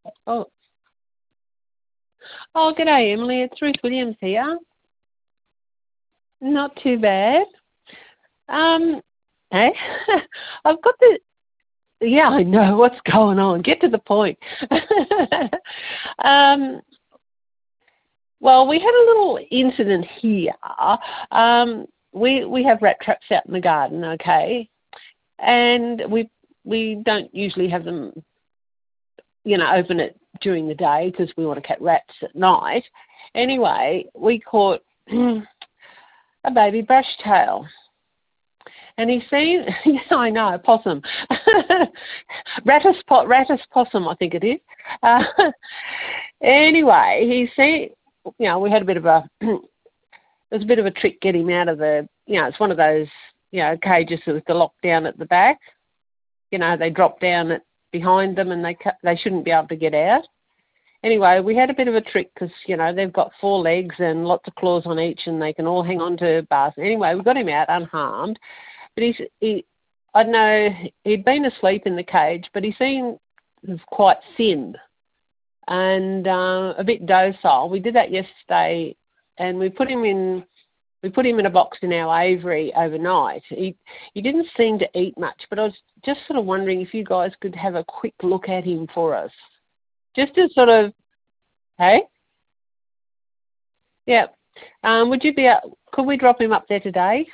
Oh, oh, g'day, Emily. It's Ruth Williams here. Not too bad. Hey, I've got the. Yeah, I know what's going on. Get to the point. um, well, we had a little incident here. We have rat traps out in the garden, okay, and we don't usually have them, open it during the day because we want to catch rats at night. Anyway, we caught a baby brush tail. And he's seen, yeah, I know, possum. Rattus possum, I think it is. Anyway, he's seen, we had a bit of a, it was a bit of a trick getting him out of the, it's one of those, cages with the lock down at the back. They drop down behind them and they shouldn't be able to get out. Anyway, we had a bit of a trick because, they've got 4 legs and lots of claws on each and they can all hang on to bars. Anyway, we got him out unharmed. But I don't know, he'd been asleep in the cage, but he seemed quite thin and a bit docile. We did that yesterday and we put him in a box in our aviary overnight. He didn't seem to eat much, but I was just sort of wondering if you guys could have a quick look at him for us. Just to sort of, hey? Yeah. Could we drop him up there today?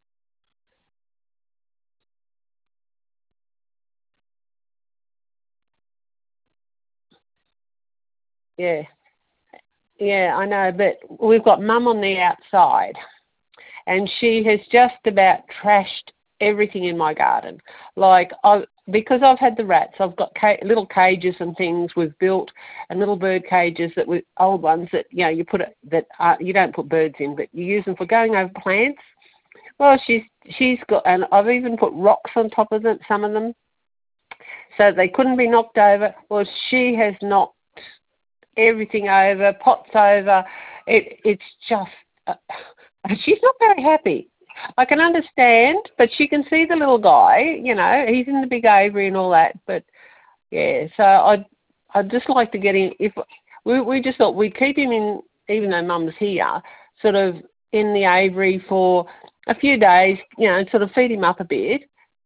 Yeah. Yeah, I know, but we've got Mum on the outside and she has just about trashed everything in my garden. Because I've had the rats, I've got little cages and things we've built and little bird cages old ones that, you don't put birds in, but you use them for going over plants. Well, she's got, and I've even put rocks on top of them, some of them, so they couldn't be knocked over. Well, she has knocked everything over, pots over. It's just, she's not very happy. I can understand, but she can see the little guy, he's in the big aviary and all that. But yeah, so I'd just like to get him. If we just thought we'd keep him in, even though Mum's here, sort of in the aviary for a few days, sort of feed him up a bit.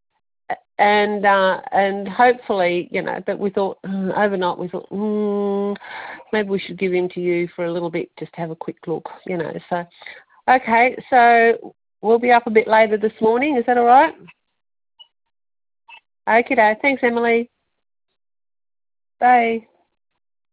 And hopefully, but we thought overnight, we thought maybe we should give him to you for a little bit, just to have a quick look, So, okay, so we'll be up a bit later this morning. Is that all right? Okay, thanks, Emily. Bye.